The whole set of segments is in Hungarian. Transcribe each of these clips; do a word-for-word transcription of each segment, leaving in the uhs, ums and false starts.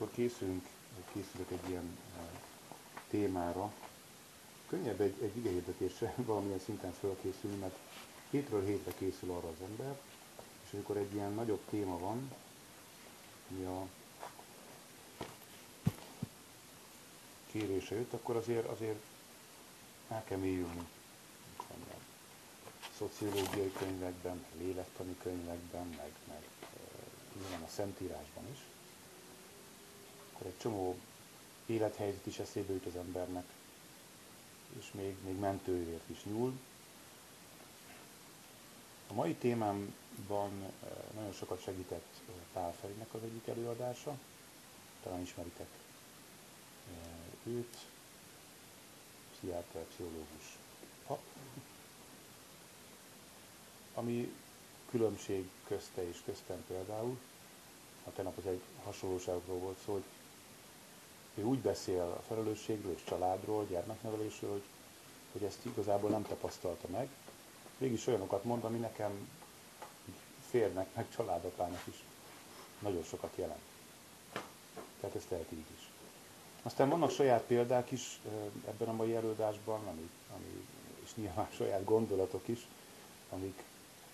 amikor készülünk, készülök egy ilyen témára, könnyebb egy, egy igehirdetésre valamilyen szinten fölkészülni, mert hétről hétre készül arra az ember, és amikor egy ilyen nagyobb téma van, ami a kérése jött, akkor azért, azért el kell mélyülni. Szociológiai könyvekben, meg lélektani könyvekben, meg, meg e, a Szentírásban is. Akkor egy csomó élethelyzet is eszébe jut az embernek, és még, még mentőért is nyúl. A mai témámban nagyon sokat segített Pál Ferinek az egyik előadása, talán ismeritek őt, pszichiáter, pszichológus. Ha, ami különbség közte és köztem például, a tegnap az egy hasonlóságról volt szó, hogy ő úgy beszél a felelősségről és családról, gyermeknevelésről, hogy, hogy ezt igazából nem tapasztalta meg. Mégis olyanokat mond, ami nekem férnek, meg családapának is nagyon sokat jelent. Tehát ez tehet így is. Aztán vannak saját példák is ebben a mai előadásban, ami, ami, és nyilván saját gondolatok is, amiket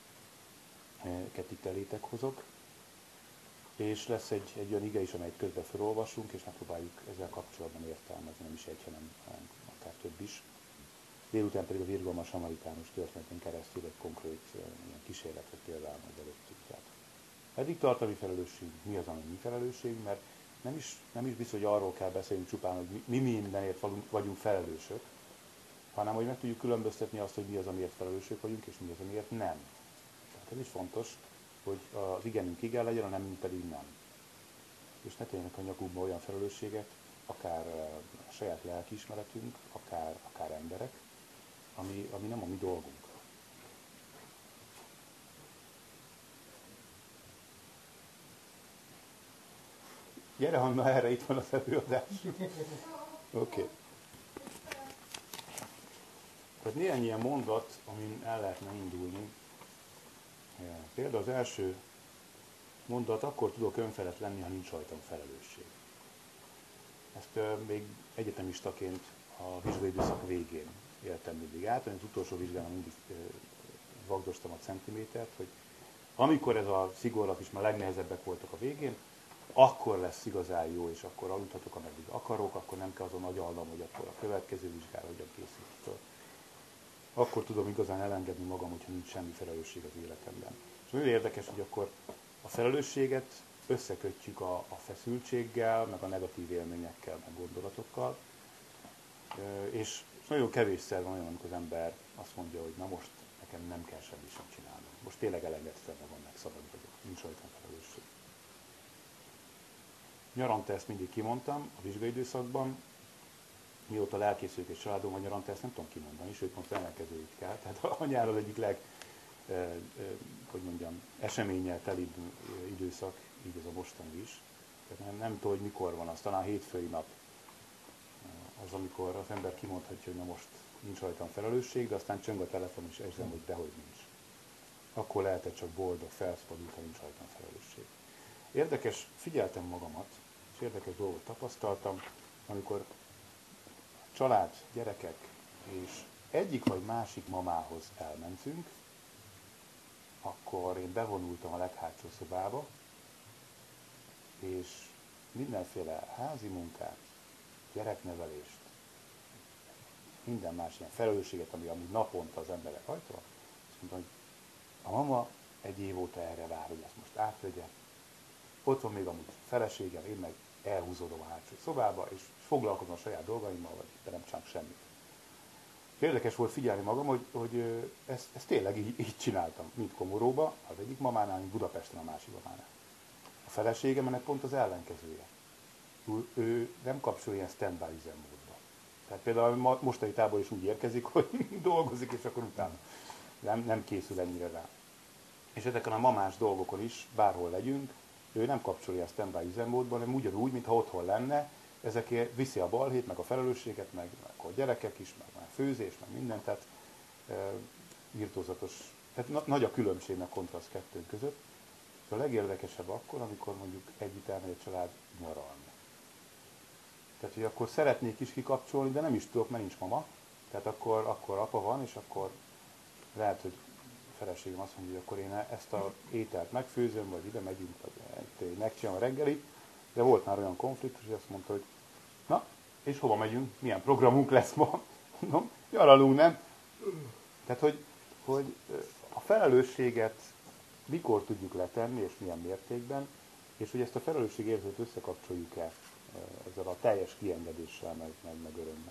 itt elétek hozok. És lesz egy, egy olyan ige is, amelyet közben felolvasunk, és megpróbáljuk ezzel kapcsolatban értelmezni, nem is egy, hanem, hanem akár több is. Délután pedig az irgalmas samaritánus történetén keresztül egy konkrét ilyen kísérletet például majd előttünk. Tehát eddig tart a mi felelősségünk, mi az, ami mi felelősségünk, mert nem is, nem is biztos, hogy arról kell beszélnünk csupán, hogy mi, mi mindenért vagyunk felelősök, hanem hogy meg tudjuk különböztetni azt, hogy mi az, amiért felelősök vagyunk, és mi az, amiért nem. Tehát ez is fontos, hogy az igenünk igen legyen, a nemünk pedig nem. És ne tegyenek a nyakunkba olyan felelősséget, akár a saját lelkiismeretünk, akár, akár emberek, ami, ami nem a mi dolgunk. Gyere, Hanna, erre itt van az előadás. Oké. Okay. Tehát néhány ilyen mondat, amin el lehetne indulni. Például az első mondat, akkor tudok önfelett lenni, ha nincs rajtam felelősség. Ezt uh, még egyetemistaként a vizsgai időszak végén éltem mindig át, az utolsó vizsgában mindig uh, vagdostam a centimétert, hogy amikor ez a szigorlak is már legnehezebbek voltak a végén, akkor lesz igazán jó, és akkor aludhatok, ameddig akarok, akkor nem kell azon nagy allam, hogy akkor a következő vizsgára hogyan készült föl. Akkor tudom igazán elengedni magam, hogyha nincs semmi felelősség az életemben. És nagyon érdekes, hogy akkor a felelősséget összekötjük a, a feszültséggel, meg a negatív élményekkel, meg gondolatokkal. És nagyon kevésszer van olyan, amikor az ember azt mondja, hogy na most nekem nem kell semmi sem csinálnom. Most tényleg elengedtem magam, meg szabad vagyok, nincs rajtam felelősség. Nyaranta ezt mindig kimondtam a vizsgai időszakban, mióta lelkészülök és családom van nyaranta, ezt nem tudom kimondani, sőt most ellenkezőjét kell. Tehát a nyár az egyik leg, eh, eh, hogy mondjam, eseménnyel telibb időszak, így ez a mostani is. Tehát nem, nem tudom, hogy mikor van az, talán hétfői nap az, amikor az ember kimondhatja, hogy na most nincs rajtam felelősség, de aztán csöng a telefon és érzem, hogy dehogy nincs. Akkor lehetett csak boldog, felszabadult, ha nincs rajtam felelősség. Érdekes, figyeltem magamat, és érdekes dolgot tapasztaltam, amikor család, gyerekek, és egyik vagy másik mamához elmentünk, akkor én bevonultam a leghátsó szobába, és mindenféle házi munkát, gyereknevelést, minden más ilyen felelősséget, ami, ami naponta az emberek hajtanak, azt mondtam, hogy a mama egy év óta erre vár, hogy ezt most átvegye. Ott van még amúgy feleségem, én meg elhúzódom a hátsó szobába, és foglalkozom a saját dolgaimmal, vagy de nem csak semmit. Érdekes volt figyelni magam, hogy, hogy ezt, ezt tényleg így, így csináltam, mint Komoróba, az egyik mamánál, mint Budapesten a másik mamánál. A feleségem ennek pont az ellenkezője. Ő, ő nem kapcsol ilyen stand-by üzemmódba. Tehát például a mostani tábor is úgy érkezik, hogy dolgozik, és akkor utána nem, nem készül ennyire rá. És ezeken a mamás dolgokon is, bárhol legyünk, ő nem kapcsolja a stand-by üzemmódban, hanem ugyanúgy, mintha otthon lenne, ezekért viszi a balhét, meg a felelősséget, meg, meg a gyerekek is, meg a főzés, meg mindent, tehát e, irtózatos, tehát na, nagy a különbség, meg kontraszt kettőnk között. És a legérdekesebb akkor, amikor mondjuk együtt elmegy a család nyaralni. Tehát, hogy akkor szeretnék is kikapcsolni, de nem is tudok, mert nincs mama. Tehát akkor, akkor apa van, és akkor lehet, hogy a feleségem azt mondja, hogy akkor én ezt a ételt megfőzöm, vagy ide megyünk, vagy megcsinálom a reggelit. De volt már olyan konfliktus, hogy azt mondta, hogy na, és hova megyünk, milyen programunk lesz ma? Mondom, nyaralunk, nem? Tehát, hogy, hogy a felelősséget mikor tudjuk letenni, és milyen mértékben, és hogy ezt a felelősségérzetet összekapcsoljuk-e ezzel a teljes kiengedéssel, meg, meg, meg örömmel.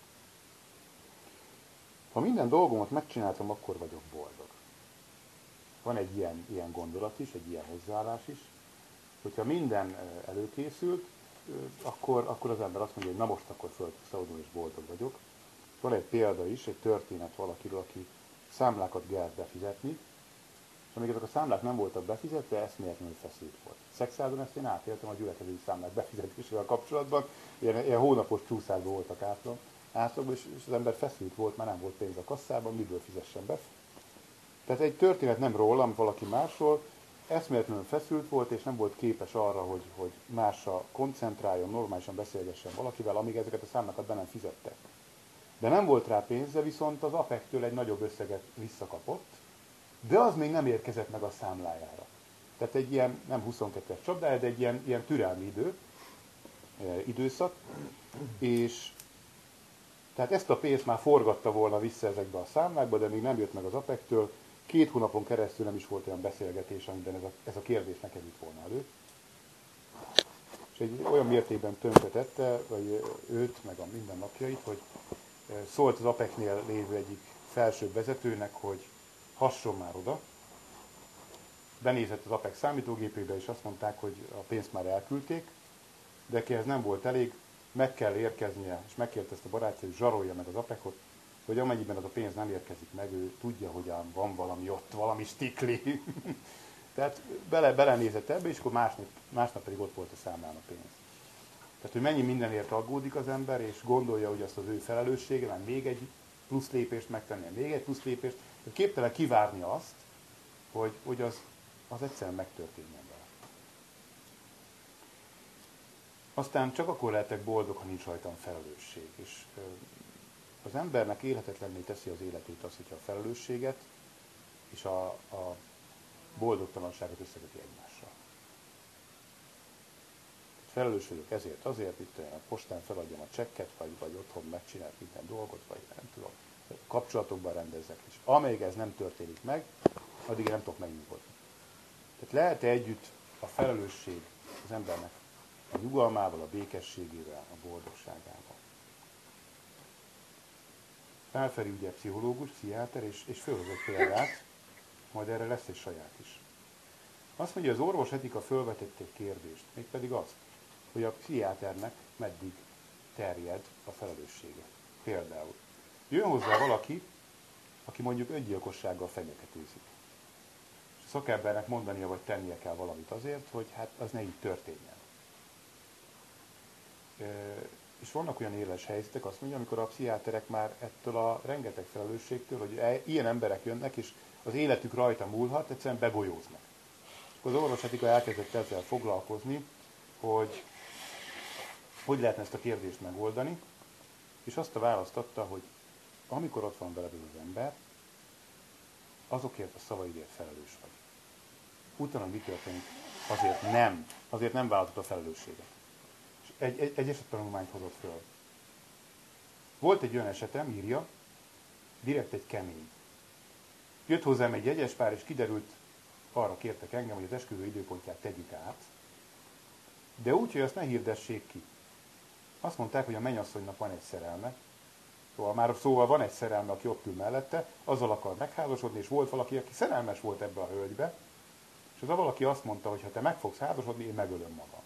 Ha minden dolgomat megcsináltam, akkor vagyok boldog. Van egy ilyen, ilyen gondolat is, egy ilyen hozzáállás is, hogyha minden előkészült, akkor, akkor az ember azt mondja, hogy na most akkor föl tudok szabadulni, és boldog vagyok. Van egy példa is, egy történet valakiről, aki számlákat kellett befizetni, és amíg ezek a számlák nem voltak befizetve, eszméletlenül feszült volt. Szexádon ezt én átéltem a gyülekezeti számlák befizetésével kapcsolatban, ilyen, ilyen hónapos csúszásban voltak átlag, átlagban, és, és az ember feszült volt, már nem volt pénz a kasszában, miből fizessen be. Tehát egy történet nem rólam, valaki másról, eszméletlenül feszült volt, és nem volt képes arra, hogy, hogy másra koncentráljon, normálisan beszélgessen valakivel, amíg ezeket a számlákat be nem fizette. De nem volt rá pénze, viszont az apektől egy nagyobb összeget visszakapott, de az még nem érkezett meg a számlájára. Tehát egy ilyen, nem huszonkettes csapdája, de egy ilyen, ilyen türelmi idő, időszak, és tehát ezt a pénzt már forgatta volna vissza ezekbe a számlákba, de még nem jött meg az apektől. Két hónapon keresztül nem is volt olyan beszélgetés, amiben ez a, ez a kérdés ne került volna elő. És egy olyan mértékben tönkretette, vagy őt, meg a mindennapjait, hogy szólt az apeknél lévő egyik felsőbb vezetőnek, hogy hasson már oda. Benézett az apek számítógépébe, és azt mondták, hogy a pénzt már elküldték, de neki ez nem volt elég, meg kell érkeznie, és megkérte ezt a barátja, hogy zsarolja meg az apekot, hogy amennyiben az a pénz nem érkezik meg, ő tudja, hogy van valami ott, valami stikli. Tehát bele, belenézett ebbe, és akkor másnap, másnap pedig ott volt a számlán a pénz. Tehát, hogy mennyi mindenért aggódik az ember, és gondolja, hogy azt az ő felelőssége, mert még egy plusz lépést megtennie, még egy plusz lépést, hogy képtelen kivárni azt, hogy, hogy az, az egyszerűen megtörténjen vele. Aztán csak akkor lehetek boldog, ha nincs rajtam felelősség. És az embernek élhetetlenné teszi az életét az, hogyha a felelősséget és a, a boldogtalanságot összeköti egymással. Felelős vagyok ezért, azért, itt a postán feladjam a csekket, vagy, vagy otthon megcsinálok minden dolgot, vagy nem tudom, kapcsolatokban rendezzek. És amíg ez nem történik meg, addig nem tudok megnyugodni. Tehát lehet-e együtt a felelősség az embernek a nyugalmával, a békességével, a boldogságával? Pálferi ugye pszichológus, pszichiáter, és, és fölhozott példát, majd erre lesz egy saját is. Azt mondja, az orvos etika fölvetett egy kérdést, mégpedig azt, hogy a pszichiáternek meddig terjed a felelőssége. Például jön hozzá valaki, aki mondjuk öngyilkossággal fenyegetőzik. És a szakembernek mondania vagy tennie kell valamit azért, hogy hát az ne így történjen. És vannak olyan éles helyzetek, azt mondja, amikor a pszichiáterek már ettől a rengeteg felelősségtől, hogy ilyen emberek jönnek, és az életük rajta múlhat, egyszerűen begolyóznak. És az orvosetika elkezdett ezzel foglalkozni, hogy hogy lehetne ezt a kérdést megoldani, és azt a választ adta, hogy amikor ott van veled az ember, azokért a szavaidért felelős vagy. Utána mi történik? Azért nem, azért nem vállaltad a felelősséget. És egy, egy, egy esettanulmányt hozott föl. Volt egy olyan esetem, írja, direkt egy kemény. Jött hozzám egy jegyes pár, és kiderült, arra kértek engem, hogy az esküvő időpontját tegyük át, de úgy, hogy azt ne hirdessék ki. Azt mondták, hogy a mennyasszonynak van egy szerelme, szóval már szóval van egy szerelme, aki ott ül mellette, azzal akar megházasodni, és volt valaki, aki szerelmes volt ebbe a hölgybe, és az a valaki azt mondta, hogy ha te meg fogsz házasodni, én megölöm magam.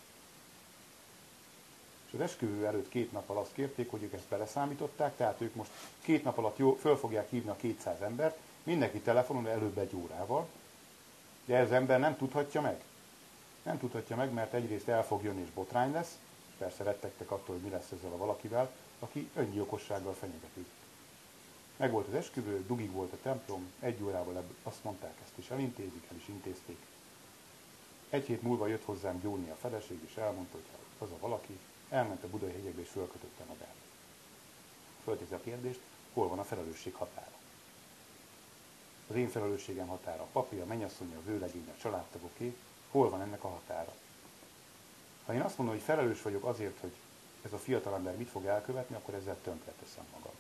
És az esküvő előtt két nappal azt kérték, hogy ők ezt beleszámították, tehát ők most két nap alatt jó, föl fogják hívni a kétszáz embert, mindenki telefonon, előbb egy órával, de ez az ember nem tudhatja meg. Nem tudhatja meg, mert egyrészt el fog jönni és botrány lesz, és persze rettegtek attól, hogy mi lesz ezzel a valakivel, aki öngyilkossággal fenyegetőzik. Meg volt az esküvő, dugig volt a templom, egy órával ebből azt mondták, ezt is elintézik, el is intézték. Egy hét múlva jött hozzám Gyóni a feleség, és elmondta, hogy az a valaki elment a Budai hegyekbe és fölkötötte magát. Föltézi a kérdést, hol van a felelősség határa. Az én felelősségem határa, a papi, a mennyasszony, a vőlegény, a családtagoké, hol van ennek a határa? Ha én azt mondom, hogy felelős vagyok azért, hogy ez a fiatalember mit fog elkövetni, akkor ezzel tönkreteszem magam.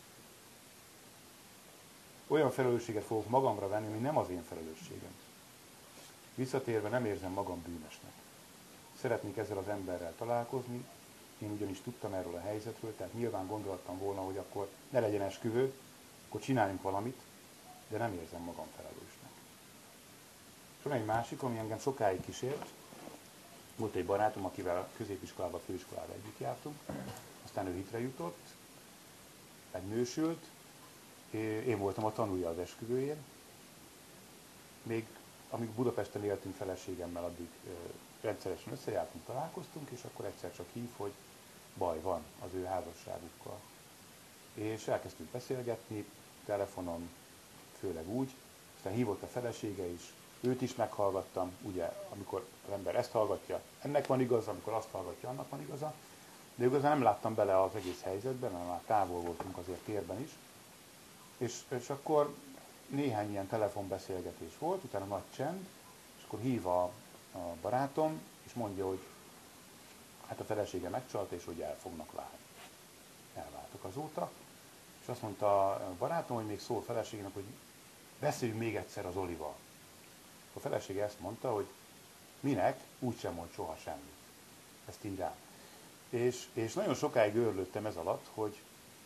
Olyan felelősséget fogok magamra venni, ami nem az én felelősségem. Visszatérve nem érzem magam bűnösnek. Szeretnék ezzel az emberrel találkozni, én ugyanis tudtam erről a helyzetről, tehát nyilván gondoltam volna, hogy akkor ne legyen esküvő, akkor csináljunk valamit, de nem érzem magam felelősnek. És van egy másik, ami engem sokáig kísért. Volt egy barátom, akivel középiskolába, főiskolába együtt jártunk, aztán ő hitre jutott, megnősült, én voltam a tanulja az esküvőjén. Még amíg Budapesten éltünk feleségemmel, addig rendszeresen összejártunk, találkoztunk, és akkor egyszer csak hív, hogy baj van az ő házasságukkal. És elkezdtünk beszélgetni, telefonon, főleg úgy, aztán hívott a felesége is, őt is meghallgattam, ugye, amikor az ember ezt hallgatja, ennek van igaza, amikor azt hallgatja, annak van igaza, de igazán nem láttam bele az egész helyzetben, mert már távol voltunk azért térben is, és, és akkor néhány ilyen telefonbeszélgetés volt, utána nagy csend, és akkor hív a, a barátom, és mondja, hogy hát a felesége megcsalta, és hogy el fognak válni. Elváltak azóta, és azt mondta a barátom, hogy még szól a feleségének, hogy beszéljünk még egyszer az Olival. A felesége ezt mondta, hogy minek, úgysem mond soha semmit. Ezt így rá. És, és nagyon sokáig őrlődtem ez alatt, hogy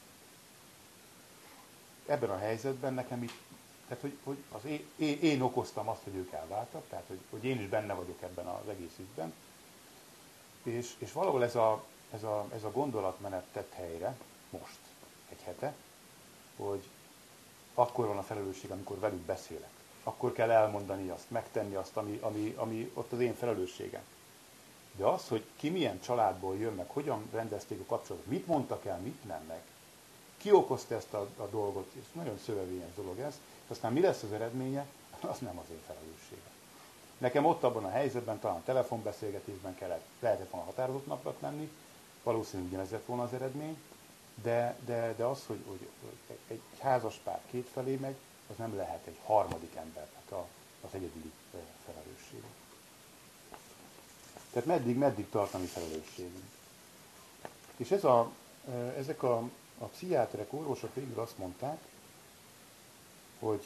ebben a helyzetben nekem itt, tehát hogy, hogy az én, én, én okoztam azt, hogy ők elváltak, tehát hogy, hogy én is benne vagyok ebben az egész ügyben. És, és valahol ez a, ez, a, ez a gondolatmenet tett helyre, most, egy hete, hogy akkor van a felelősség, amikor velük beszélek. Akkor kell elmondani azt, megtenni azt, ami, ami, ami ott az én felelősségem. De az, hogy ki milyen családból jön, meg hogyan rendezték a kapcsolatot, mit mondtak el, mit nem meg, ki okozta ezt a, a dolgot, és nagyon szövevényes dolog ez, és aztán mi lesz az eredménye, az nem az én felelősségem. Nekem ott abban a helyzetben, talán telefonbeszélgetésben kellett, lehetett volna határozottnak lenni, valószínűleg ugyanez lett volna az eredmény, de, de, de az, hogy, hogy egy házas pár kétfelé megy, az nem lehet egy harmadik embernek a, az egyedüli felelőssége. Tehát meddig, meddig tart a mi felelősségünk. És ez a, ezek a, a pszichiáterek, orvosok végül azt mondták, hogy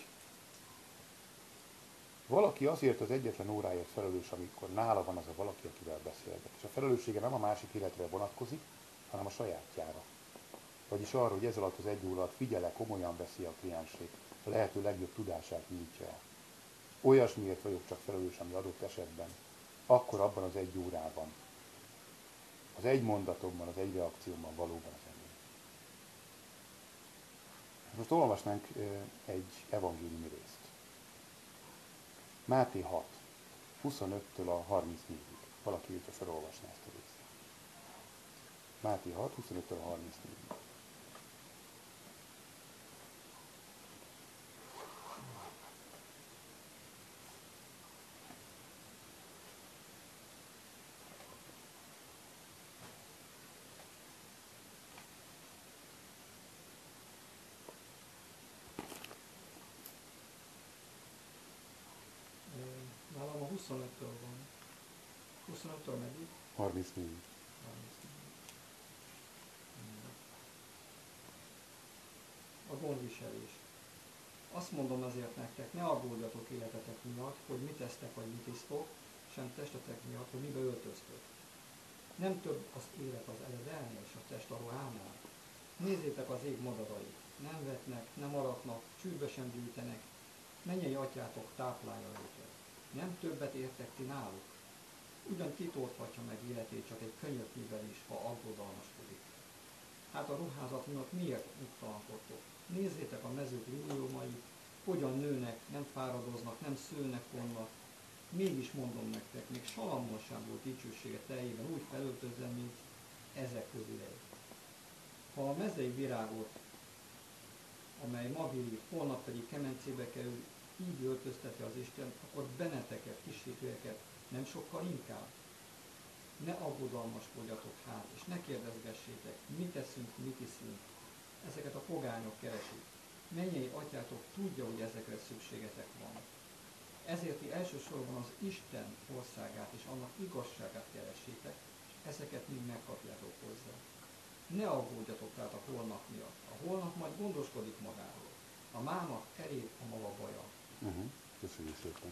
valaki azért az egyetlen óráért felelős, amikor nála van az a valaki, akivel beszélget. És a felelőssége nem a másik életre vonatkozik, hanem a sajátjára. Vagyis arra, hogy ez alatt az egy óra alatt figyele, komolyan veszi a kliensét, a lehető legjobb tudását nyújtja el. Olyasmiért vagyok csak felelős, ami adott esetben, akkor abban az egy órában, az egy mondatomban, az egy reakciómban valóban az enyém. Most olvasnánk egy evangéliumi részt. Máté hat, huszonöttől a harmincnégyig. Valaki őt felolvasná ezt a részt. Máté hat, huszonöttől a harmincnégyig. Nálam a huszonöttől van. huszonöttől meddig? harmincnégy. A gondviselés. Azt mondom azért nektek, ne aggódjatok életetek miatt, hogy mit esztek vagy mit isztok, sem testetek miatt, hogy mibe öltöztök. Nem több az élet az eledelnél és a test a ruhánál. Nézzétek az ég madarait. Nem vetnek, nem aratnak, csűrbe sem gyűjtenek. Mennyei atyátok táplálja őket. Nem többet értek ti náluk. Ugyan kitolthatja meg életét csak egy könyöknyivel is, ha aggodalmaskodik. Hát a ruházat miatt miért nyugtalankodtok? Nézzétek a mezők liliomai, hogyan nőnek, nem fáradoznak, nem szőnek, vonnak. Mégis mondom nektek, még Salamon sem volt dicsősége teljében úgy felöltözve, mint ezek közül egy. Ha a mezei virágot, amely ma viríg, holnap pedig kemencébe kerül, így öltözteti az Isten, akkor benneteket, kísértőeket nem sokkal inkább. Ne aggodalmaskodjatok hát, és ne kérdezgessétek, mit teszünk, mit iszünk. Ezeket a pogányok keresik. Mennyei atyátok tudja, hogy ezekre szükségetek van. Ezért ti elsősorban az Isten országát és annak igazságát keressétek, és ezeket mind megkapjátok hozzá. Ne aggódjatok tehát a holnap miatt. A holnap majd gondoskodik magáról. A mának elég a maga baja. Uh-huh. Köszönjük szépen.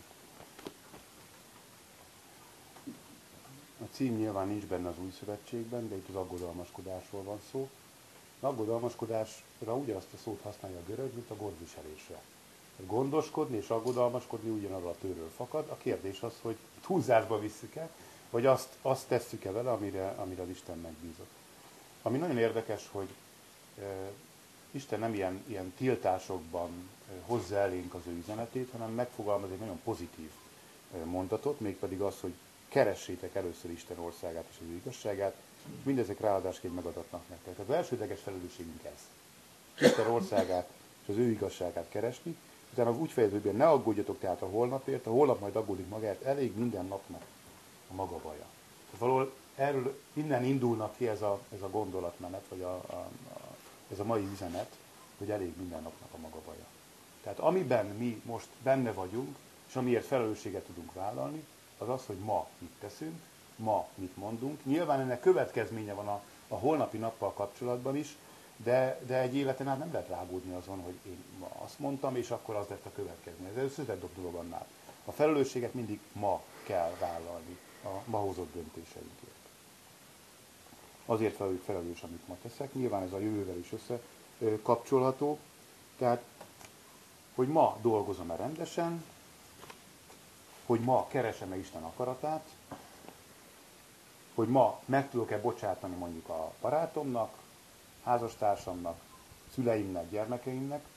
A cím nyilván nincs benne az Új Szövetségben, de itt az aggodalmaskodásról van szó. Az aggodalmaskodásra ugyanazt a szót használja a görög, mint a gondviselésre. Gondoskodni és aggodalmaskodni ugyanarra a tőről fakad. A kérdés az, hogy túlzásba visszük-e, vagy azt, azt tesszük-e vele, amire, amire az Isten megbízott. Ami nagyon érdekes, hogy e, Isten nem ilyen, ilyen tiltásokban e, hozza elénk az ő üzenetét, hanem megfogalmaz egy nagyon pozitív e, mondatot, mégpedig az, hogy keressétek először Isten országát és az ő igazságát, és mindezek ráadásként megadatnak nektek. Tehát az elsődleges felelősségünk ez. Isten országát és az ő igazságát keresni, utána úgy fejeződik, hogy ne aggódjatok tehát a holnapért, a holnap majd aggódik magát, elég minden napnak a maga baja. Valahol erről innen indulnak ki ez a, ez a gondolatmenet, vagy a, a, a, ez a mai üzenet, hogy elég minden napnak a maga baja. Tehát amiben mi most benne vagyunk, és amiért felelősséget tudunk vállalni, az az, hogy ma mit teszünk, ma mit mondunk. Nyilván ennek következménye van a, a holnapi nappal kapcsolatban is, de, de egy életen át nem lehet rágódni azon, hogy én ma azt mondtam, és akkor az lett a következmény. Ez összetett dolog annál. A felelősséget mindig ma kell vállalni a ma hozott döntéseinkért. Azért vagyok felelős, amit ma teszek. Nyilván ez a jövővel is összekapcsolható. Tehát, hogy ma dolgozom-e rendesen, hogy ma keresem-e Isten akaratát, hogy ma meg tudok-e bocsátani mondjuk a barátomnak, házastársamnak, szüleimnek, gyermekeimnek.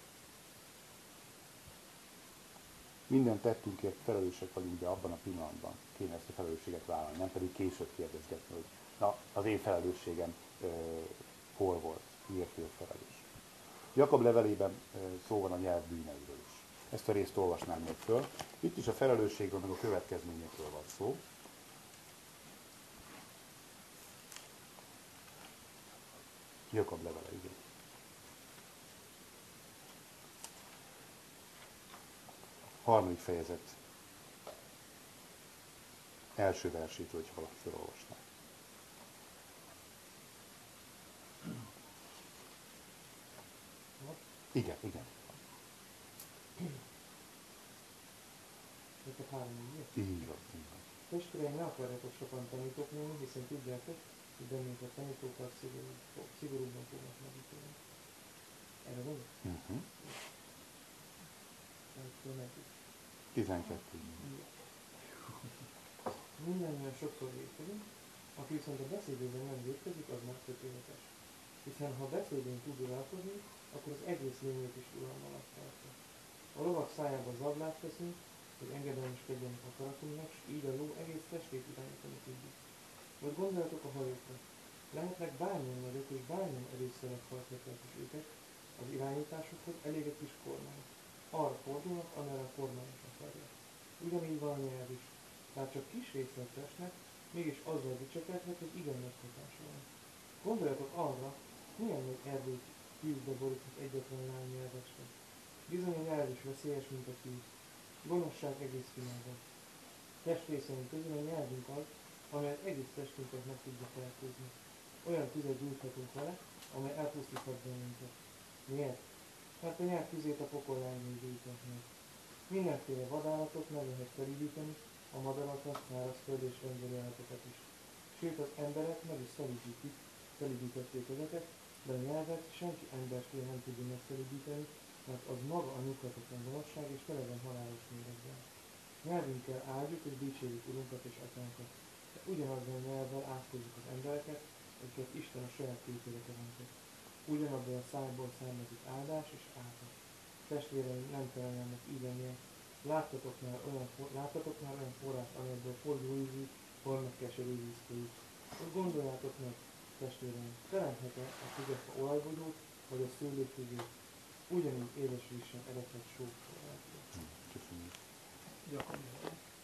Minden tettünkért felelősek vagyunk, de abban a pillanatban kéne ezt a felelősséget vállalni, nem pedig később kérdezgetni, hogy na, az én felelősségem ö, hol volt, miért vagyok felelős. Jakab levelében ö, szó van a nyelv bűneiről is. Ezt a részt olvasnám még föl. Itt is a felelősségről, meg a következményekről van szó. Jakab levele, igen. Harmadik fejezet. Első versét, hogyha valaki felolvasná. Igen, igen. Neked három így? Így van, így van. Testvéreim, ne akarjatok sokan tanítóknélni, hiszen tudjátok, hogy bennünket tanítókat szigorú, szigorúban fognak megítélni. Erre van? Uh-huh. Akkor nekik. tizenkettő. Mindannyian sokszor védkezünk, aki viszont a beszédében nem védkezik, az már tökéletes. Hiszen ha beszédén tud uralkodni, akkor az egész lényét is uralma alatt tartja. A lovak szájába zablát teszünk, hogy engedelmeskedjenek akaratunknak, és így a ló egész testét irányítani tudjuk. Vagy gondoljatok a hajókra. Lehetnek bármilyen nagyok és bármilyen erőszerek hajthatják is őket az irányításukhoz, elég egy kis kormány. Arra fordulnak, amerre a kormányok akarják. Ugyanígy van a nyelv is. Tehát csak kis részlet testnek, mégis azzal dicsekedhet, hogy igen nagy hatása van. Gondoljatok arra, milyen nagy erdőt tűzbe boríthat egyetlen lány nyelvecske. Bizony a nyelv is veszélyes, mint a tűz. Gonoszság egész világon. Testrészeink közül a nyelvünk az, amelyet egész testünket meg tudja fertőzni. Olyan tüzet gyújthatunk vele, amely elpusztíthat bennünket. Miért? Mert a nyelv tüzét a pokollányai gyújthatnak. Mindenféle vadállatot meg lehet felüdíteni, a madarakat, szárazföld és rendőri állatokat is. Sőt, az emberek meg is szelídítik, szelídítették ezeket, de a nyelvet senki emberfél nem tudja megfelüdíteni, mert az maga a nyugtatatlan gonoszság és tele van halálos méregben. Nyelvünkkel áldjuk és dicsérjük Urunkat és Atyánkat, de ugyanazzal a nyelvvel átkozzuk az embereket, akiket Isten a saját képére teremtett. Ugyanabból a szájból származik áldás és áldás. Testvéreim, nem kellene ennek így lennie. Láttatok már olyan, láttatok már olyan forrást, amelyből forgó ízű, holnak keserű víz folyik. Úgy gondoljátok meg, testvéreim, teremthet-e a fügefa olajbogyót, vagy a szőlőfügét? Ugyanígy édes víz sem eredhet sók forrásból. Köszönjük. Jakab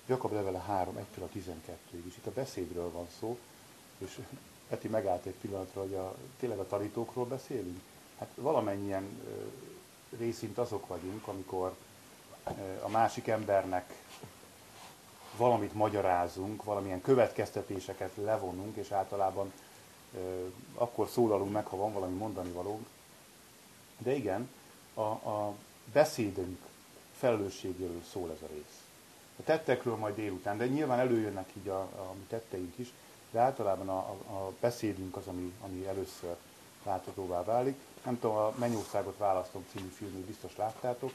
Jakab levele három, egytől a tizenkettőig is. Itt a beszédről van szó, és Peti megállt egy pillanatra, hogy a, tényleg a tanítókról beszélünk. Hát valamennyien ö, részint azok vagyunk, amikor ö, a másik embernek valamit magyarázunk, valamilyen következtetéseket levonunk, és általában ö, akkor szólalunk meg, ha van valami mondani valónk. De igen, a, a beszédünk felelősségéről szól ez a rész. A tettekről majd délután, de nyilván előjönnek így a, a mi tetteink is, de általában a, a, a beszédünk az, ami, ami először láthatóvá válik. Nem tudom, a Mennyországot választom című filmét biztos láttátok.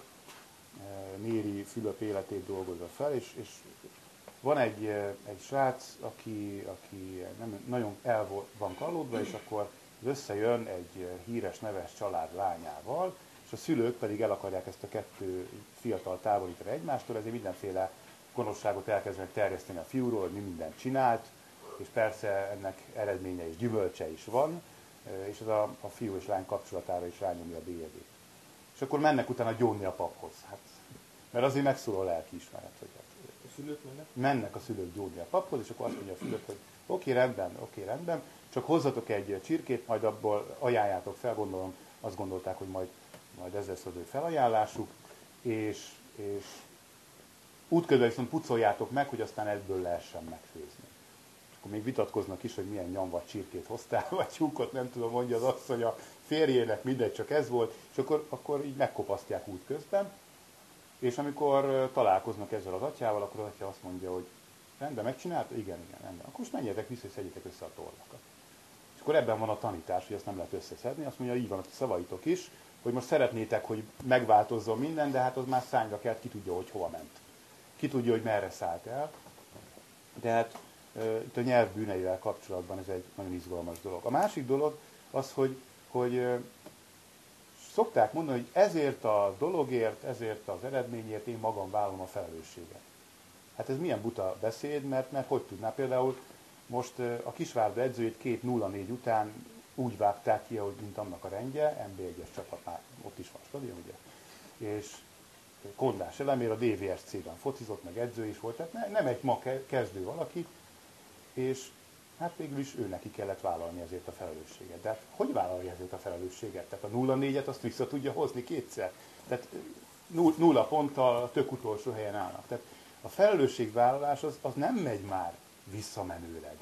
Néri Fülöp életét dolgozza fel, és, és van egy, egy srác, aki, aki nem, nagyon el van kallódva, és akkor összejön egy híres, neves család lányával, és a szülők pedig el akarják ezt a kettő fiatal távolítani egymástól, ezért mindenféle gonoszságot elkezdenek terjeszteni a fiúról, hogy mi mindent csinált, és persze ennek eredménye és gyümölcse is van, és ez a, a fiú és lány kapcsolatára is rányomja a bélyegét. És akkor mennek utána gyónni a paphoz, hát, mert azért megszól a lelkiismeret, hogy hát, A szülők mennek? mennek a szülők gyónni a paphoz, és akkor azt mondja a fülöp, hogy oké, okay, rendben, oké, okay, rendben, csak hozzatok egy csirkét, majd abból ajánljátok fel, gondolom, azt gondolták, hogy majd, majd ez lesz az ő felajánlásuk, és, és útközben viszont pucoljátok meg, hogy aztán ebből lehessen megfőzni. És akkor még vitatkoznak is, hogy milyen nyomvat csirkét hoztál, vagy tyúkot, nem tudom, mondja az asszony a férjének, mindegy, csak ez volt, és akkor, akkor így megkopasztják útközben, és amikor találkoznak ezzel az atyával, akkor az atya azt mondja, hogy rendben, megcsinálta? Igen, igen, rendben. Akkor most menjetek vissza, és szedjétek össze a tollakat. És akkor ebben van a tanítás, hogy ezt nem lehet összeszedni. Azt mondja, így van a szavaitok is, hogy most szeretnétek, hogy megváltozzon minden, de hát az már szányra kelt, ki tudja, hogy hova ment. Ki tudja, hogy merre szállt el. De hát e, itt a nyelv bűneivel kapcsolatban ez egy nagyon izgalmas dolog. A másik dolog az, hogy, hogy e, szokták mondani, hogy ezért a dologért, ezért az eredményért én magam vállalom a felelősséget. Hát ez milyen buta beszéd, mert, mert hogy tudná például most a Kisvárda edzőjét két nulla négy után úgy vágták ki, ahogy mint annak a rendje, en bé egyes csapat már ott is van stadion, ugye, és Kondás Elemér a dé vé es cé-ben focizott, meg edző is volt, tehát nem egy ma kezdő valaki, és hát végül is ő neki kellett vállalni ezért a felelősséget. De hát hogy vállalja ezért a felelősséget? Tehát a nulla négyet azt vissza tudja hozni kétszer. Tehát nulla ponttal tök utolsó helyen állnak. Tehát a felelősségvállalás az, az nem megy már visszamenőleg.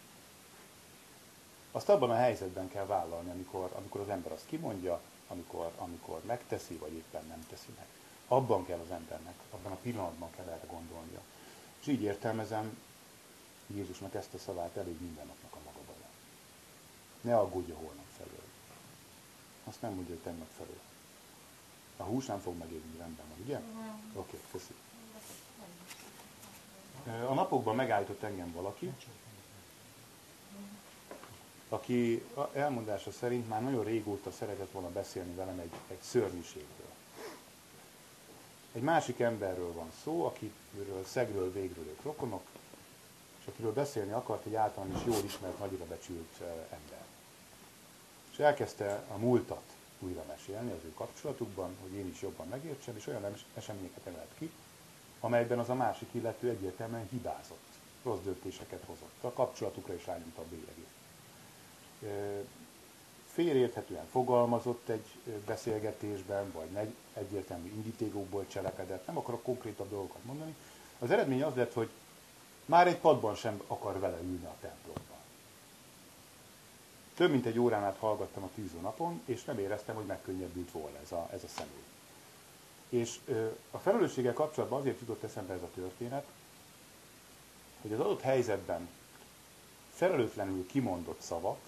Azt abban a helyzetben kell vállalni, amikor, amikor az ember azt kimondja, amikor, amikor megteszi, vagy éppen nem teszi meg. Abban kell az embernek, abban a pillanatban kell erre gondolnia. És így értelmezem Jézusnak ezt a szavát elég minden napnak a maga baja. Ne aggódj a holnap felől. Azt nem mondja, hogy tegnap felől. A hús nem fog megérni, rendben van, ugye? Oké, okay, köszönöm. A napokban megállított engem valaki, aki elmondása szerint már nagyon régóta szeretett volna beszélni velem egy, egy szörnyűségről. Egy másik emberről van szó, akiről szegről végről ők rokonok, és akiről beszélni akart egy általán is jól ismert, nagyra becsült ember. És elkezdte a múltat újra mesélni az ő kapcsolatukban, hogy én is jobban megértsem, és olyan eseményeket emelt ki, amelyben az a másik illető egyértelműen hibázott, rossz döntéseket hozott, a kapcsolatukra is rányomta a bélyegét. Félreérthetően fogalmazott egy beszélgetésben, vagy egyértelmű indítékokból cselekedett, nem akarok konkrétabb dolgokat mondani. Az eredmény az lett, hogy már egy padban sem akar vele ülni a templomban. Több mint egy órán át hallgattam a tűző napon, és nem éreztem, hogy megkönnyebbült volna ez a, ez a személy. És ö, a felelősséggel kapcsolatban azért jutott eszembe ez a történet, hogy az adott helyzetben felelőtlenül kimondott szavak,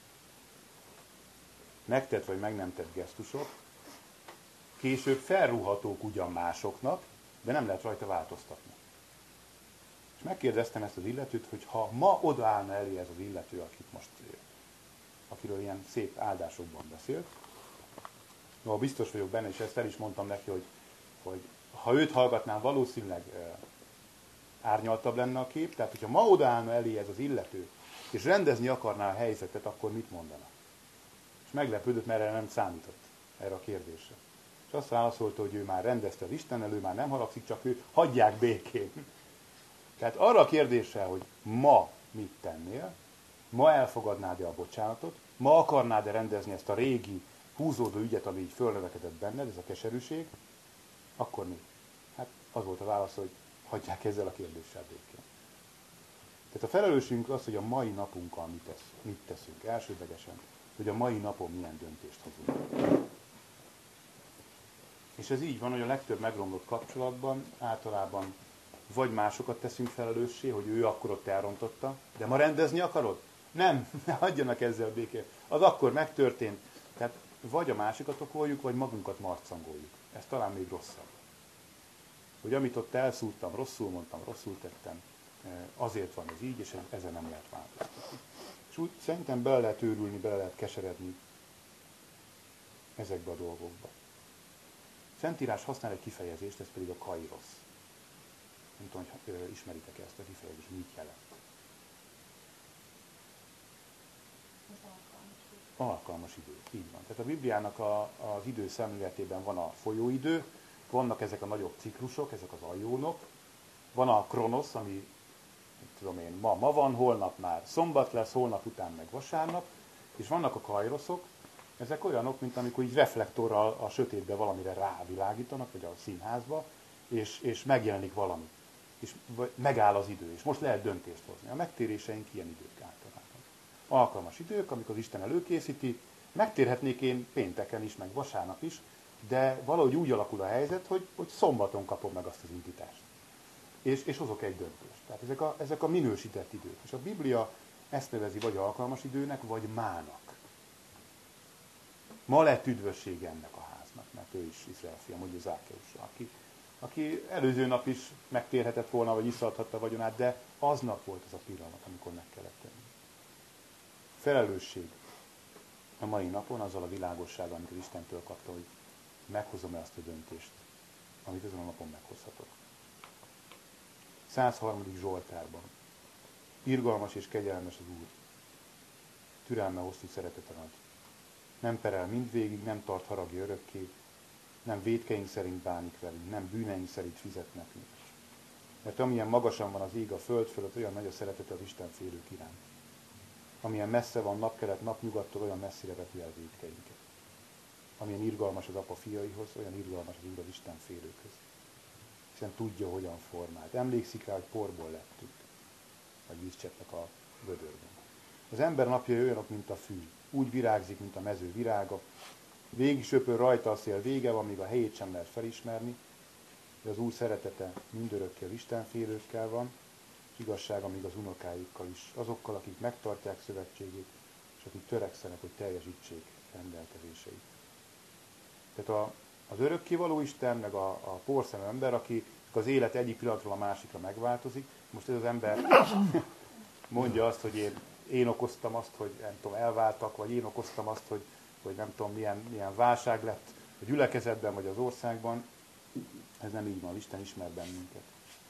megtett vagy meg nem tett gesztusok, később felrúhatók ugyan másoknak, de nem lehet rajta változtatni. És megkérdeztem ezt az illetőt, hogy ha ma odaállna elé ez az illető, akit most, akiről ilyen szép áldásokban beszélt, no, biztos vagyok benne, és ezt el is mondtam neki, hogy, hogy ha őt hallgatnám, valószínűleg árnyaltabb lenne a kép, tehát hogyha ma odaállna elé ez az illető, és rendezni akarná a helyzetet, akkor mit mondana? És meglepődött, mert erre nem számított, erre a kérdésre. És azt válaszolta, hogy ő már rendezte az Isten elő, már nem haragszik, csak ő hagyják békén. Tehát arra a kérdésre, hogy ma mit tennél, ma elfogadnád-e a bocsánatot, ma akarnád-e rendezni ezt a régi, húzódó ügyet, ami így fölnövekedett benned, ez a keserűség, akkor mi? Hát az volt a válasz, hogy hagyják ezzel a kérdéssel békén. Tehát a felelősségünk az, hogy a mai napunkkal mit, tesz, mit teszünk elsődlegesen, hogy a mai napon milyen döntést hozunk. És ez így van, hogy a legtöbb megromlott kapcsolatban általában vagy másokat teszünk felelőssé, hogy ő akkor ott elrontotta, de ma rendezni akarod? Nem, ne hagyjanak ezzel békén. Az akkor megtörtént. Tehát vagy a másikat okoljuk, vagy magunkat marcangoljuk. Ez talán még rosszabb. Hogy amit ott elszúrtam, rosszul mondtam, rosszul tettem, azért van ez így, és ezen nem lehet változtatni. És úgy szerintem bele lehet őrülni, bele lehet keseredni ezekbe a dolgokba. Szentírás használ egy kifejezést, ez pedig a kairosz. Nem tudom, hogy ismeritek ezt a kifejezést, mit jelent. Alkalmas idő. Így van. Tehát a Bibliának a, az idő szemléletében van a folyóidő, vannak ezek a nagyobb ciklusok, ezek az ajónok, van a kronosz, ami tudom én, ma, ma van, holnap már szombat lesz, holnap után meg vasárnap, és vannak a kairoszok, ezek olyanok, mint amikor így reflektorral a sötétbe valamire rávilágítanak, vagy a színházba, és, és megjelenik valami, és megáll az idő, és most lehet döntést hozni. A megtéréseink ilyen idők általában. Alkalmas idők, amikor az Isten előkészíti, megtérhetnék én pénteken is, meg vasárnap is, de valahogy úgy alakul a helyzet, hogy, hogy szombaton kapom meg azt az indítást. És, és hozok egy döntést. Tehát ezek a, ezek a minősített idők. És a Biblia ezt nevezi vagy alkalmas időnek, vagy mának. Ma lett üdvösség ennek a háznak, mert ő is Izrael fia, mondja Zákeusra, aki, aki előző nap is megtérhetett volna, vagy visszaadhatta a vagyonát, de aznap volt az a pillanat, amikor meg kellett tenni. Felelősség a mai napon azzal a világossággal, amit az Istentől kapta, hogy meghozom-e azt a döntést, amit azon a napon meghozhatok. száz harmadik Zsoltárban. Irgalmas és kegyelmes az Úr. Türelme hosszú, szeretete nagy. Nem perel mindvégig, nem tart haragja örökké, nem vétkeink szerint bánik velünk, nem bűneink szerint fizet nekünk. Mert amilyen magasan van az ég a föld fölött, olyan nagy a szeretete az Isten félők iránt. Amilyen messze van napkelet napnyugattól, olyan messzire veti el vétkeinket. Amilyen irgalmas az apa fiaihoz, olyan irgalmas az Úr az Isten félőkhöz. Hiszen tudja, hogyan formált. Emlékszik rá, hogy porból lettünk, vagy vízcseppek a vödörben. Az ember napjai olyanok, mint a fű. Úgy virágzik, mint a mező virága. Végig söpör rajta a szél, vége van, míg a helyét sem lehet felismerni. De az Úr szeretete mindörökké az Istenfélőkkel van, és igazsága még az unokáikkal is. Azokkal, akik megtartják szövetségét, és akik törekszenek, hogy teljesítsék rendelkezéseit. Tehát a, az örökkévaló Isten, meg a, a porszemű ember, aki az élet egyik pillanatról a másikra megváltozik. Most ez az ember mondja azt, hogy én, én okoztam azt, hogy nem tudom, elváltak, vagy én okoztam azt, hogy, hogy nem tudom, milyen, milyen válság lett a gyülekezetben, vagy az országban. Ez nem így van, Isten ismer bennünket.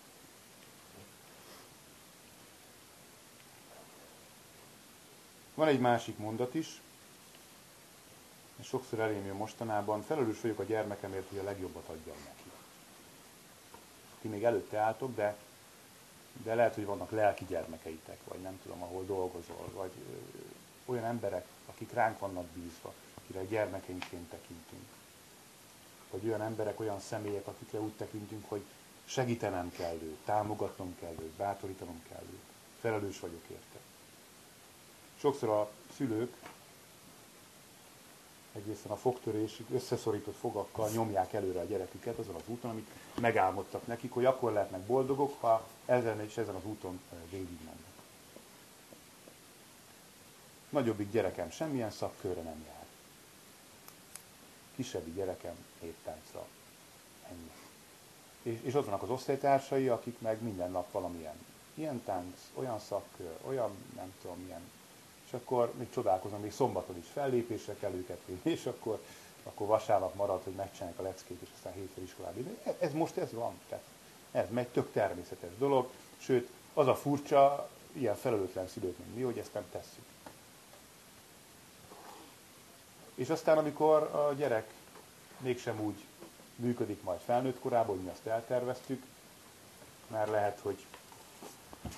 Van egy másik mondat is, és sokszor elém jön mostanában, felelős vagyok a gyermekemért, hogy a legjobbat adjam neki. Ti még előtte álltok, de, de lehet, hogy vannak lelki gyermekeitek, vagy nem tudom, ahol dolgozol, vagy ö, olyan emberek, akik ránk vannak bízva, akire gyermekeinként tekintünk. Vagy olyan emberek, olyan személyek, akikre úgy tekintünk, hogy segítenem kell őt, támogatnom kell őt, bátorítanom kell őt. Felelős vagyok érte. Sokszor a szülők egészen a fogtörésig összeszorított fogakkal nyomják előre a gyereküket azon az úton, amit megálmodtak nekik, hogy akkor lehetnek boldogok, ha ezen és ezen az úton végig mennek. Nagyobbik gyerekem semmilyen szakkörre nem jár. Kisebbi gyerekem néptáncra. Ennyi. És, és ott vannak az osztálytársai, akik meg minden nap valamilyen ilyen tánc, olyan szakkör, olyan nem tudom milyen. És akkor még csodálkozom, még szombaton is fellépésre kell őket vinni, és akkor, akkor vasárnap marad, hogy megcsinálják a leckét, és aztán hétfőn iskolába. Ez, ez most ez van. Tehát ez megy tök természetes dolog, sőt, az a furcsa, ilyen felelőtlen szülők, mint mi, hogy ezt nem tesszük. És aztán, amikor a gyerek mégsem úgy működik majd felnőtt korában, hogy mi azt elterveztük, már lehet, hogy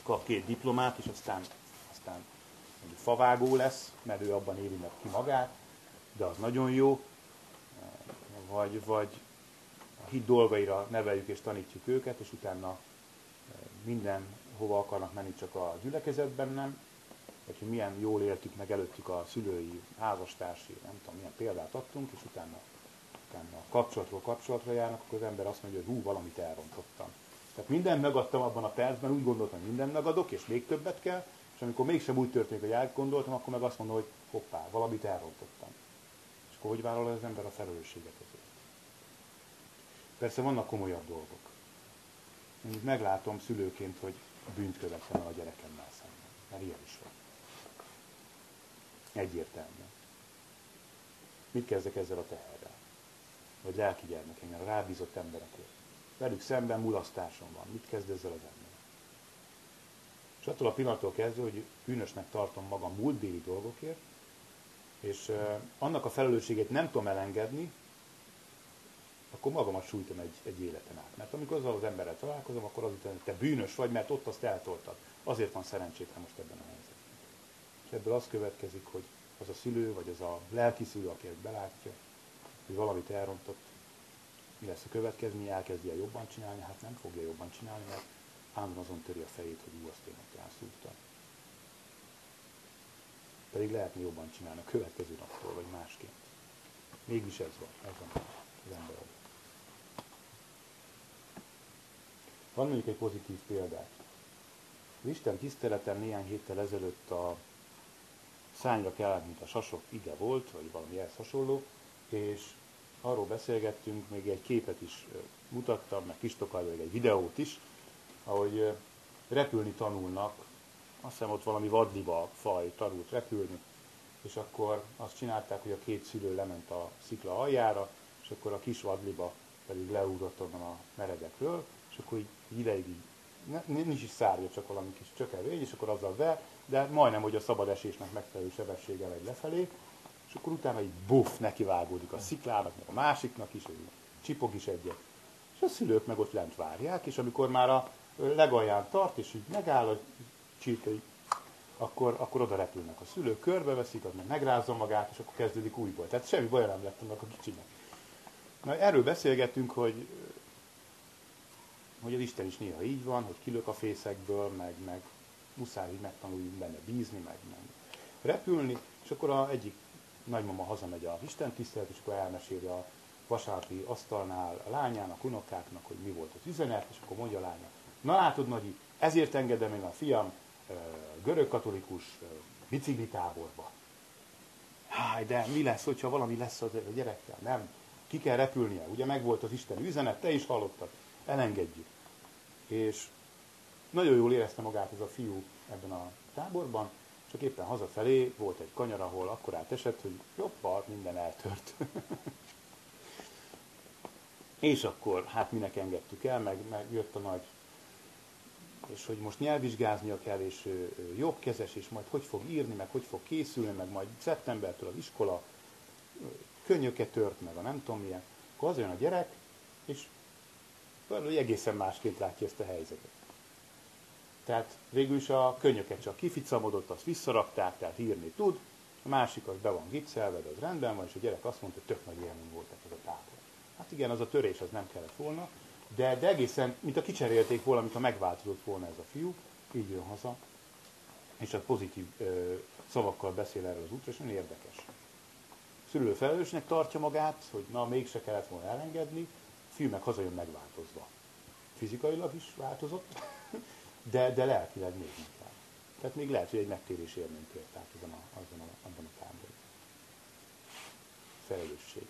kap két diplomát, és aztán, aztán mondjuk favágó lesz, mert ő abban éli meg ki magát, de az nagyon jó, vagy, vagy a hit dolgaira neveljük és tanítjuk őket, és utána minden hova akarnak menni, csak a gyülekezetben nem, vagy hogy milyen jól éltük meg előttük a szülői, házastársi, nem tudom, milyen példát adtunk, és utána, utána kapcsolatról kapcsolatra járnak, akkor az ember azt mondja, hogy hú, valamit elrontottam. Tehát mindent megadtam abban a percben, úgy gondoltam, hogy mindent megadok, és még többet kell, és amikor mégsem úgy történik, hogy elgondoltam, akkor meg azt mondom, hogy hoppá, valamit elrontottam. És akkor hogy vállal az ember a felelősséget ezért? Persze vannak komolyabb dolgok. Én itt meglátom szülőként, hogy bűnt követtem el a gyerekemmel szemben. Mert ilyen is van. Egyértelműen. Mit kezdek ezzel a teherrel? Vagy lelki gyermekeimmel, rábízott emberekért. Velük szemben mulasztásom van. Mit kezd ezzel az ember? És attól a pillanattól kezdve, hogy bűnösnek tartom magam múltbéli dolgokért, és uh, annak a felelősségét nem tudom elengedni, akkor magamat sújtom egy, egy életen át. Mert amikor azzal az emberrel találkozom, akkor az után, hogy te bűnös vagy, mert ott azt eltoltad. Azért van szerencsétlen most ebben a helyzetben. És ebből az következik, hogy az a szülő, vagy az a lelki szülő, aki ezt belátja, hogy valamit elrontott, mi lesz a következmény, elkezdi el jobban csinálni, hát nem fogja jobban csinálni, mert állandóan azon töri a fejét, hogy ú, azt én ott elszúrtam. Pedig lehetne jobban csinálni a következő naptól, vagy másként. Mégis ez van, ez van az ember. Van mondjuk egy pozitív példát. Az Isten tiszteleten néhány héttel ezelőtt a szányra kellett, mint a sasok ige volt, vagy valami ehhez hasonló, és arról beszélgettünk, még egy képet is mutattam, meg Kistokkal egy videót is, ahogy repülni tanulnak, azt hiszem ott valami vadliba faj tanult repülni, és akkor azt csinálták, hogy a két szülő lement a szikla aljára, és akkor a kis vadliba pedig leugrott onnan a meredekről, és akkor így ideig így, nincs is szárja, csak valami kis csökevény, és akkor azzal ver, de majdnem, hogy a szabad esésnek megfelelő sebességgel megy lefelé, és akkor utána így buff, nekivágódik a sziklának, meg a másiknak is, hogy csipog is egyet. És a szülők meg ott lent várják, és amikor már a legalján tart, és így megáll a csirke, akkor, akkor oda repülnek a szülők, körbeveszik, az meg megrázza magát, és akkor kezdődik újból. Tehát semmi baj nem lett annak a kicsinek. Na, erről beszélgettünk, hogy, hogy az Isten is néha így van, hogy kilök a fészekből, meg, meg muszáj, hogy megtanuljunk benne bízni, meg, meg repülni, és akkor a egyik nagymama hazamegy a Isten tisztelet, és akkor elmeséli a vasárnapi asztalnál a lányának, unokáknak, hogy mi volt az üzenet, és akkor mondja a lánya, na látod, Nagyi, ezért engedem én a fiam görögkatolikus biciklitáborba. Háj, de mi lesz, hogyha valami lesz a gyerekkel? Nem. Ki kell repülnie. Ugye megvolt az Isten üzenet, te is hallottad. Elengedjük. És nagyon jól érezte magát ez a fiú ebben a táborban, csak éppen hazafelé volt egy kanyar, ahol akkor átesett, hogy jobban minden eltört. És akkor, hát minek engedtük el, meg, meg jött a nagy, és hogy most nyelvvizsgáznia kell, és jobbkezes, és majd hogy fog írni, meg hogy fog készülni, meg majd szeptembertől az iskola, könnyöket tört meg, a nem tudom milyen. Akkor az jön a gyerek, és valahogy egészen másként látja ezt a helyzetet. Tehát végül is a könnyöket csak kificamodott, azt visszarakták, tehát írni tud, a másik az be van gipszelve, de az rendben van, és a gyerek azt mondta, hogy tök nagy élmény volt ez a tábor. Hát igen, az a törés az nem kellett volna, de, de egészen, mint a kicserélték volna, mint a megváltozott volna ez a fiú, így jön haza, és a pozitív ö, szavakkal beszél erről az útra, és nagyon érdekes. Szülő felelősnek tartja magát, hogy na, mégse kellett volna elengedni, a fiú meg hazajön megváltozva. Fizikailag is változott, de, de lelkileg még inkább. Tehát még lehet, hogy egy megtérés élményt ért át azon a, azon a, abban a táborban. Felelősség.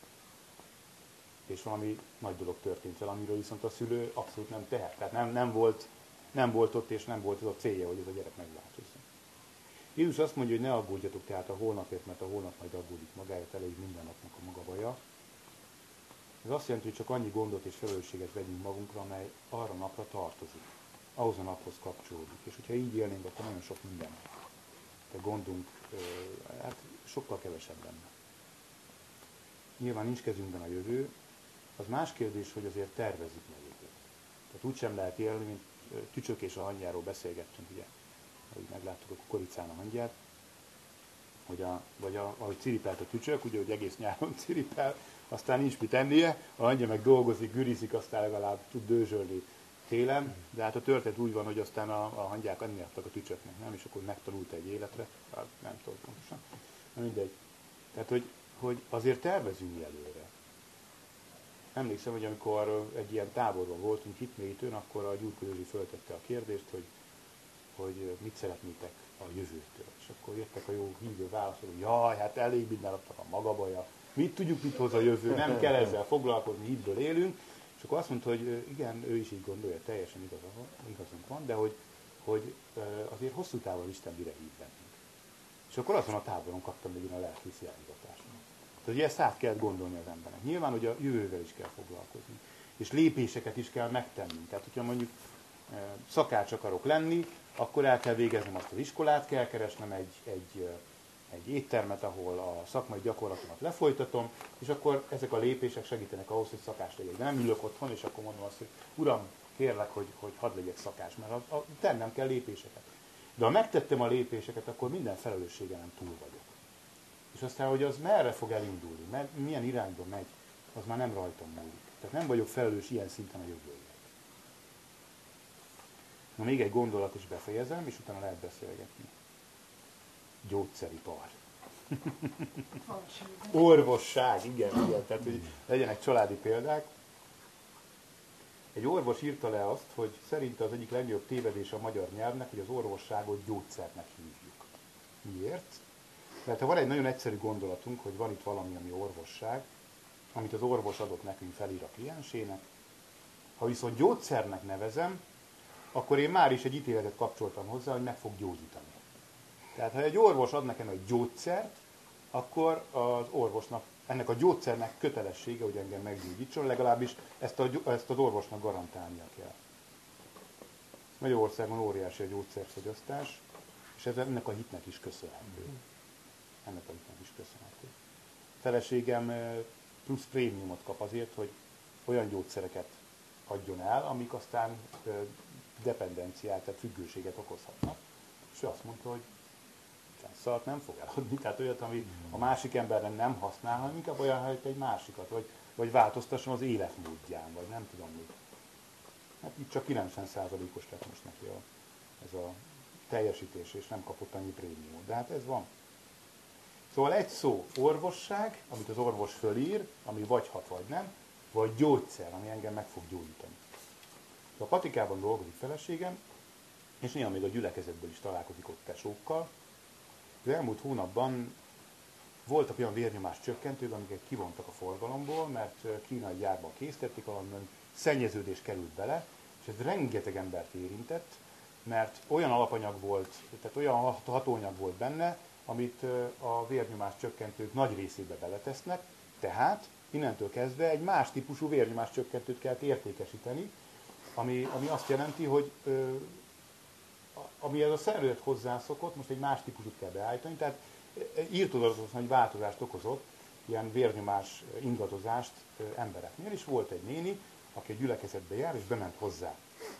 És valami nagy dolog történt vele, amiről viszont a szülő abszolút nem tehet. Tehát nem, nem, volt, nem volt ott, és nem volt az a célja, hogy ez a gyerek megváltozzon. Jézus azt mondja, hogy ne aggódjatok tehát a holnapért, mert a holnap majd aggódik magáért, elég minden napnak a maga baja. Ez azt jelenti, hogy csak annyi gondot és felelősséget vegyünk magunkra, amely arra napra tartozik. Ahhoz a naphoz kapcsolódik. És hogyha így élnénk, akkor nagyon sok minden. De gondunk, hát sokkal kevesebb lenne. Nyilván nincs kezünkben a jövő, az más kérdés, hogy azért tervezzük meg őket. Tehát úgy sem lehet élni, mint tücsök és a hangyáról beszélgettünk, ugye, hogy megláttuk a kukoricán a hangyát, hogy a, vagy a, ahogy ciripelt a tücsök, ugye, hogy egész nyáron ciripel, aztán nincs mit ennie, a hangya meg dolgozik, gürizik, aztán legalább tud dőzsölni télen, de hát a történet úgy van, hogy aztán a, a hangyák enni adtak a tücsöknek, nem? És akkor megtanult egy életre, hát nem tudom pontosan, nem mindegy. Tehát, hogy, hogy azért tervezünk előre. Emlékszem, hogy amikor egy ilyen táborban voltunk itt Mélytőn, akkor a Gyurkó Józsi föltette a kérdést, hogy, hogy mit szeretnétek a jövőtől. És akkor jöttek a jó hívő válaszok, hogy jaj, hát elég minden adtak a maga baja. Mit tudjuk, mit hoz a jövő, nem kell ezzel foglalkozni, hitből élünk. És akkor azt mondta, hogy igen, ő is így gondolja, teljesen igazunk van, de hogy, hogy azért hosszú távon Isten mire hív bennünk. És akkor azon a táboron kaptam megint a lelkész irányítatásomat. Tehát ugye ezt át kell gondolni az embernek. Nyilván, hogy a jövővel is kell foglalkozni. És lépéseket is kell megtennünk. Tehát, hogyha mondjuk szakács akarok lenni, akkor el kell végeznem azt az iskolát, kell keresnem egy, egy, egy éttermet, ahol a szakmai gyakorlatomat lefolytatom, és akkor ezek a lépések segítenek ahhoz, hogy szakács legyek. De nem ülök otthon, és akkor mondom azt, hogy uram, kérlek, hogy, hogy hadd legyek szakács, mert a, a, tennem kell lépéseket. De ha megtettem a lépéseket, akkor minden felelősségen túl vagyok. És aztán, hogy az merre fog elindulni, mert milyen irányba megy, az már nem rajtam múlik. Tehát nem vagyok felelős ilyen szinten a jövőért. Na még egy gondolat is befejezem, és utána lehet beszélgetni. Gyógyszeripar. Orvosság, igen, igen. Tehát, hogy legyenek családi példák. Egy orvos írta le azt, hogy szerinte az egyik legnagyobb tévedés a magyar nyelvnek, hogy az orvosságot gyógyszernek hívjuk. Miért? Mert ha van egy nagyon egyszerű gondolatunk, hogy van itt valami, ami orvosság, amit az orvos adott nekünk, felír a kliensének, ha viszont gyógyszernek nevezem, akkor én már is egy ítéletet kapcsoltam hozzá, hogy meg fog gyógyítani. Tehát ha egy orvos ad nekem egy gyógyszert, akkor az orvosnak, ennek a gyógyszernek kötelessége, hogy engem meggyógyítson, legalábbis ezt, a, ezt az orvosnak garantálnia kell. Magyarországon óriási a gyógyszerfogyasztás, és ez ennek a hitnek is köszönhető. Ennek a hitnek is köszönhető. A feleségem plusz prémiumot kap azért, hogy olyan gyógyszereket adjon el, amik aztán dependenciát, tehát függőséget okozhatnak. És ő azt mondta, hogy szart nem fog eladni, tehát olyat, ami a másik emberben nem használ, hanem inkább olyan helyett egy másikat, vagy, vagy változtasson az életmódján, vagy nem tudom mit. Hát itt csak kilencven százalékos lett most neki a, ez a teljesítés, és nem kapott annyi prémiumot. De hát ez van. Szóval egy szó, orvosság, amit az orvos fölír, ami vagy hat, vagy nem, vagy gyógyszer, ami engem meg fog gyógyítani. A patikában dolgozik feleségem, és néha még a gyülekezetből is találkozik ott tesókkal. Az elmúlt hónapban voltak olyan vérnyomás csökkentők, amiket kivontak a forgalomból, mert kínai gyárban készítették, valamiben szennyeződés került bele, és ez rengeteg embert érintett, mert olyan alapanyag volt, tehát olyan hatóanyag volt benne, amit a vérnyomás csökkentők nagy részébe beletesznek, tehát innentől kezdve egy más típusú vérnyomás csökkentőt kell értékesíteni, ami, ami azt jelenti, hogy ö, ami ez a szervezet hozzászokott, most egy más típusút kell beállítani, tehát írtózatosan egy változást okozott, ilyen vérnyomás ingadozást ö, embereknél, és volt egy néni, aki a gyülekezetbe jár, és bement hozzá.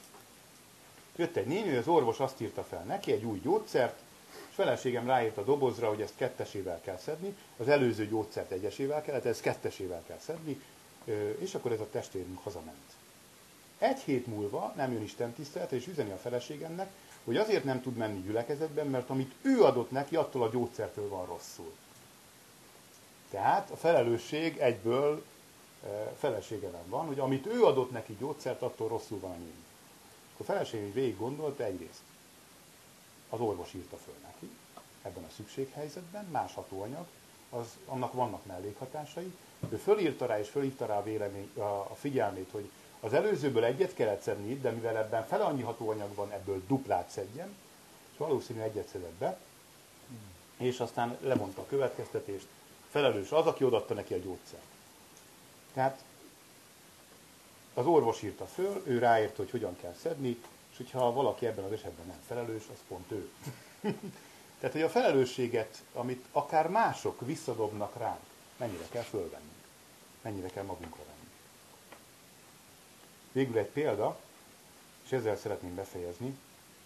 Jött egy néni, az orvos azt írta fel neki, egy új gyógyszert, és feleségem ráírt a dobozra, hogy ezt kettesével kell szedni, az előző gyógyszert egyesével kellett, ezt kettesével kell szedni, ö, és akkor ez a testvérünk hazament. Egy hét múlva nem jön Isten tisztelete, és üzeni a feleségemnek, hogy azért nem tud menni gyülekezetben, mert amit ő adott neki, attól a gyógyszertől van rosszul. Tehát a felelősség egyből e, feleségeben van, hogy amit ő adott neki gyógyszert, attól rosszul van a néni. A feleség végig gondolta egyrészt. Az orvos írta föl neki, ebben a szükséghelyzetben, más hatóanyag, az, annak vannak mellékhatásai. Ő fölírta rá, és fölhívta rá a, vélemény, a, a figyelmét, hogy az előzőből egyet kellett szedni itt, de mivel ebben fele annyi hatóanyag van, ebből duplát szedjen, és valószínűleg egyet szedett be, és aztán levonta a következtetést, felelős az, aki odaadta neki a gyógyszert. Tehát az orvos írta föl, ő ráért, hogy hogyan kell szedni, és hogyha valaki ebben az esetben nem felelős, az pont ő. Tehát, hogy a felelősséget, amit akár mások visszadobnak ránk, mennyire kell fölvennünk, mennyire kell magunkra venni. Végül egy példa, És ezzel szeretném befejezni.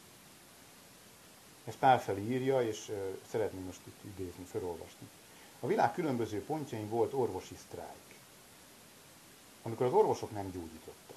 Ezt Pálfeli írja, és uh, szeretném most itt idézni, felolvasni. A világ különböző pontjain volt orvosi sztrájk, amikor az orvosok nem gyógyítottak.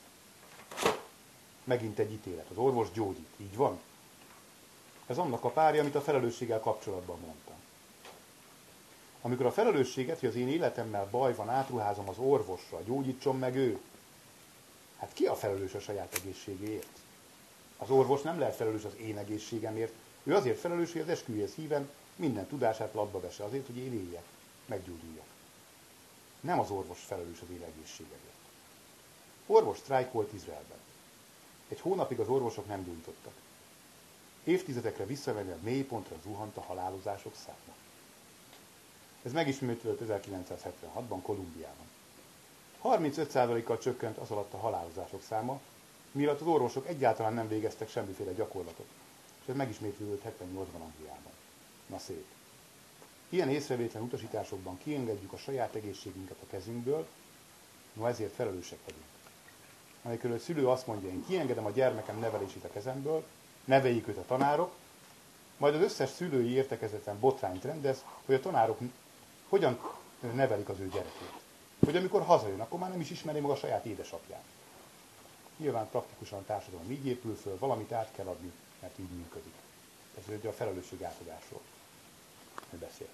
Megint egy ítélet. Az orvos gyógyít. Így van? Ez annak a párja, amit a felelősséggel kapcsolatban mondtam. Amikor a felelősséget, hogy az én életemmel baj van, átruházom az orvosra, gyógyítson meg ő. Hát ki a felelős a saját egészségéért? Az orvos nem lehet felelős az én egészségemért. Ő azért felelős, hogy az esküvőhez híven minden tudását latba vesse azért, hogy én éljek, meggyógyuljak. Nem az orvos felelős az én egészségemért. Orvos sztrájk volt Izraelben. Egy hónapig az orvosok nem gyógyítottak. Évtizedekre visszamenően mélypontra zuhant a halálozások száma. Ez megismétlődött ezerkilencszázhetvenhatban Kolumbiában. harmincöt százalékkal csökkent az alatt a halálozások száma, miatt az orvosok egyáltalán nem végeztek semmiféle gyakorlatot. És ez megismétlődött hetvennyolcban Angliában. Na szép. Ilyen észrevétlen utasításokban kiengedjük a saját egészségünket a kezünkből, no ezért felelősek vagyunk. Amikor a szülő azt mondja, én kiengedem a gyermekem nevelését a kezemből, neveljék őt a tanárok, majd az összes szülői értekezeten botrányt rendez, hogy a tanárok hogyan nevelik az ő gyerekét. Hogy amikor hazajön, akkor már nem is ismeri meg a saját édesapját. Nyilván praktikusan a társadalom így épül föl, valamit át kell adni, mert így működik. Ez ugye a felelősség átadásról beszélt.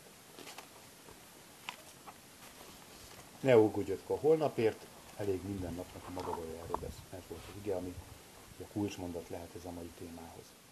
Ne aggódjatok a holnapért, elég minden napnak a maga erről beszél. Ez volt az ige, ami a kulcsmondat lehet ez a mai témához.